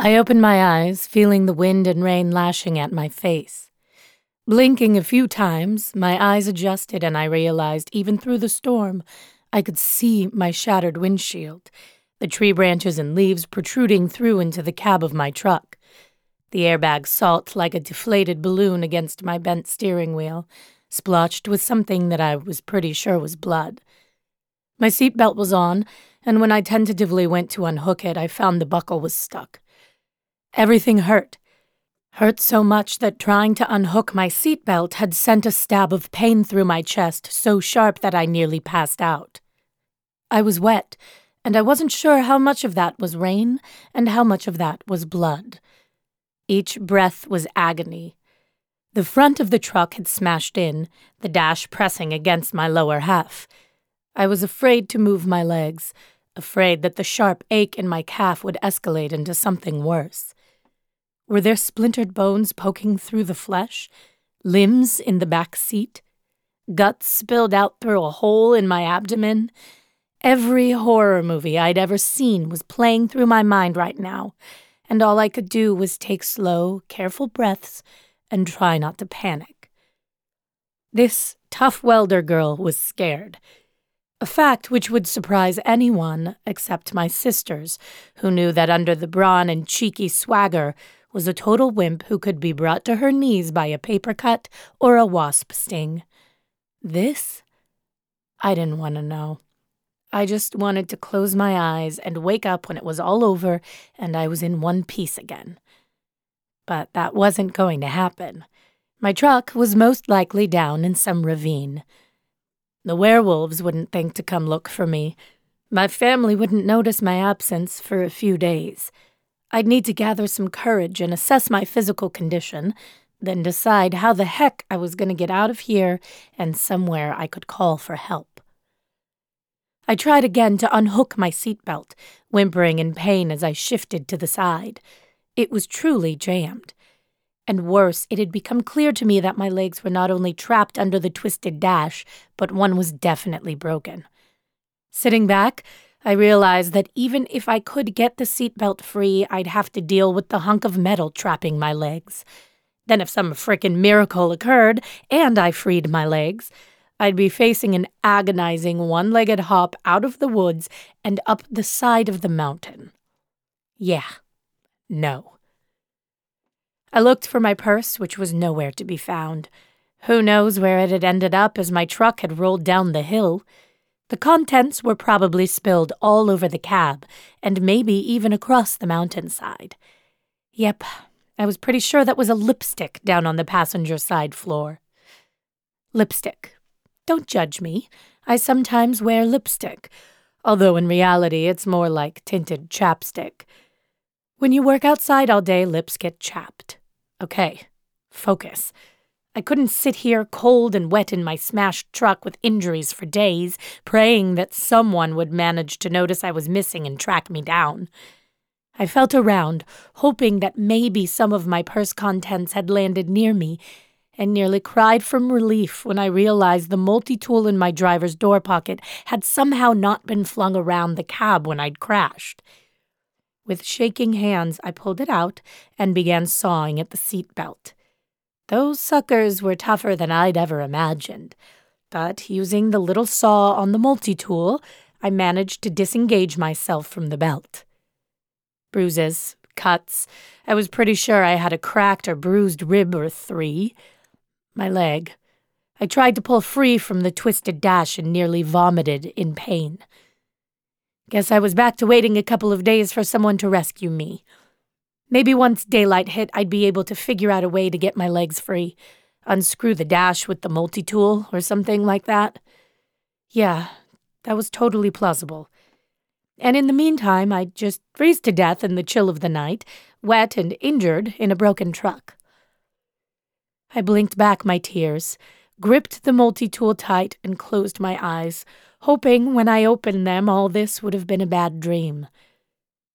I opened my eyes, feeling the wind and rain lashing at my face. Blinking a few times, my eyes adjusted and I realized even through the storm, I could see my shattered windshield, the tree branches and leaves protruding through into the cab of my truck. The airbag salt like a deflated balloon against my bent steering wheel, splotched with something that I was pretty sure was blood. My seatbelt was on, and when I tentatively went to unhook it, I found the buckle was stuck. Everything hurt. Hurt so much that trying to unhook my seatbelt had sent a stab of pain through my chest so sharp that I nearly passed out. I was wet, and I wasn't sure how much of that was rain and how much of that was blood. Each breath was agony. The front of the truck had smashed in, the dash pressing against my lower half. I was afraid to move my legs, afraid that the sharp ache in my calf would escalate into something worse. Were there splintered bones poking through the flesh? Limbs in the back seat? Guts spilled out through a hole in my abdomen? Every horror movie I'd ever seen was playing through my mind right now, and all I could do was take slow, careful breaths and try not to panic. This tough welder girl was scared. A fact which would surprise anyone except my sisters, who knew that under the brawn and cheeky swagger was a total wimp who could be brought to her knees by a paper cut or a wasp sting. This? I didn't want to know. I just wanted to close my eyes and wake up when it was all over and I was in one piece again. But that wasn't going to happen. My truck was most likely down in some ravine. The werewolves wouldn't think to come look for me. My family wouldn't notice my absence for a few days. I'd need to gather some courage and assess my physical condition, then decide how the heck I was going to get out of here and somewhere I could call for help. I tried again to unhook my seatbelt, whimpering in pain as I shifted to the side. It was truly jammed. And worse, it had become clear to me that my legs were not only trapped under the twisted dash, but one was definitely broken. Sitting back, I realized that even if I could get the seatbelt free, I'd have to deal with the hunk of metal trapping my legs. Then if some frickin' miracle occurred, and I freed my legs, I'd be facing an agonizing one-legged hop out of the woods and up the side of the mountain. Yeah. No. I looked for my purse, which was nowhere to be found. Who knows where it had ended up as my truck had rolled down the hill. The contents were probably spilled all over the cab, and maybe even across the mountainside. Yep, I was pretty sure that was a lipstick down on the passenger side floor. Lipstick. Don't judge me. I sometimes wear lipstick, although in reality it's more like tinted chapstick. When you work outside all day, lips get chapped. Okay, focus. I couldn't sit here cold and wet in my smashed truck with injuries for days, praying that someone would manage to notice I was missing and track me down. I felt around, hoping that maybe some of my purse contents had landed near me, and nearly cried from relief when I realized the multi-tool in my driver's door pocket had somehow not been flung around the cab when I'd crashed. With shaking hands, I pulled it out and began sawing at the seat belt. Those suckers were tougher than I'd ever imagined, but using the little saw on the multi-tool, I managed to disengage myself from the belt. Bruises, cuts. I was pretty sure I had a cracked or bruised rib or 3. My leg. I tried to pull free from the twisted dash and nearly vomited in pain. Guess I was back to waiting a couple of days for someone to rescue me. Maybe once daylight hit, I'd be able to figure out a way to get my legs free, unscrew the dash with the multi-tool or something like that. Yeah, that was totally plausible. And in the meantime, I'd just freeze to death in the chill of the night, wet and injured in a broken truck. I blinked back my tears, gripped the multi-tool tight, and closed my eyes, hoping when I opened them all this would have been a bad dream.